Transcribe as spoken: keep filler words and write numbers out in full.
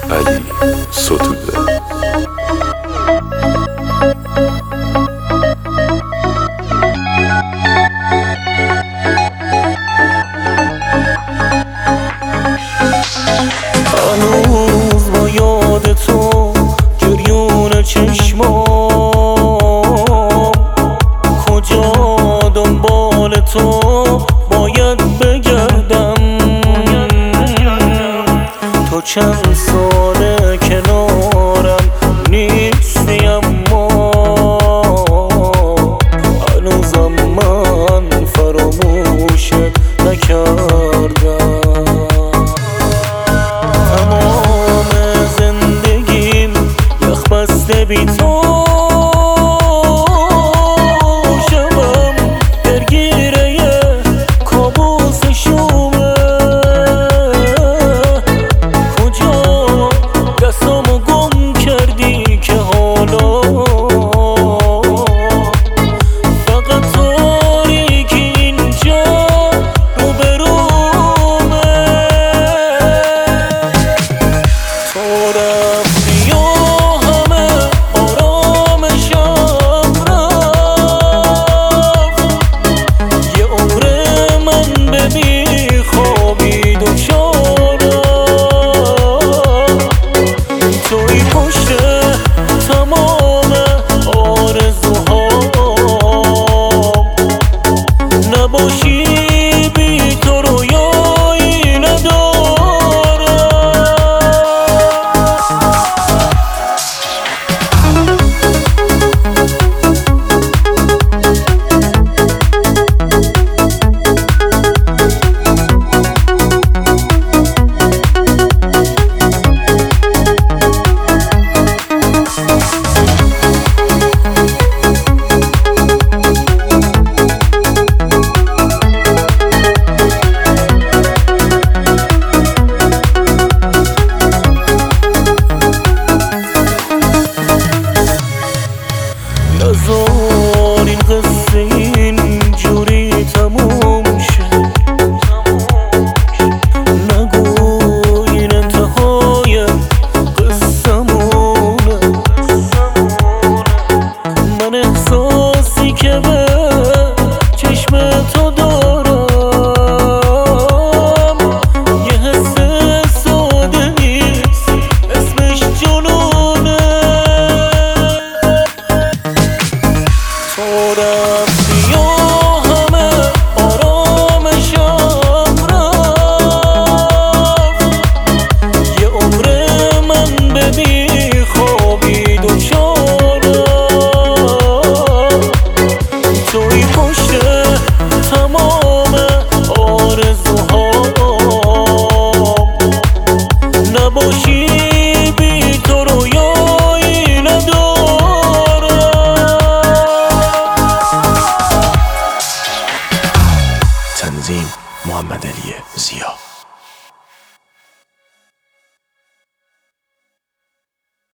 علی ستوده. هنوز با یاد تو گریون چشمام، کجا دنبال تو باید بگردم. تو چند ساله کنارم نیستی، اما هنوزم من فراموشت نکردم. تمام زندگیم یخ بسته بی تو، شبم درگیره یه کابوس شومه. کجا دستامو گم کردی که حالا فقط تاریکی اینجا روبرومه. تو رفتی و همه آرامشم رفت، یه عمر من به بی خوابی دوچارم. توی پشت تمام آرزوهام، نباشی بی تو رویایی ندارم. نذار این قصه اینجوری تموم شه، نگو این انتهای قصه‌مونه. من احساسی که به چشم تو دارم یه حس ساده نیست، اسمش جنونه. تو رفتی و همه آرامشم رفت، یه عمر من به بی خوابی دوچارم. توی پشت تمام آرزوهام، نباشی بی تو رویایی ندارم. تنظیم محمد علی زیا.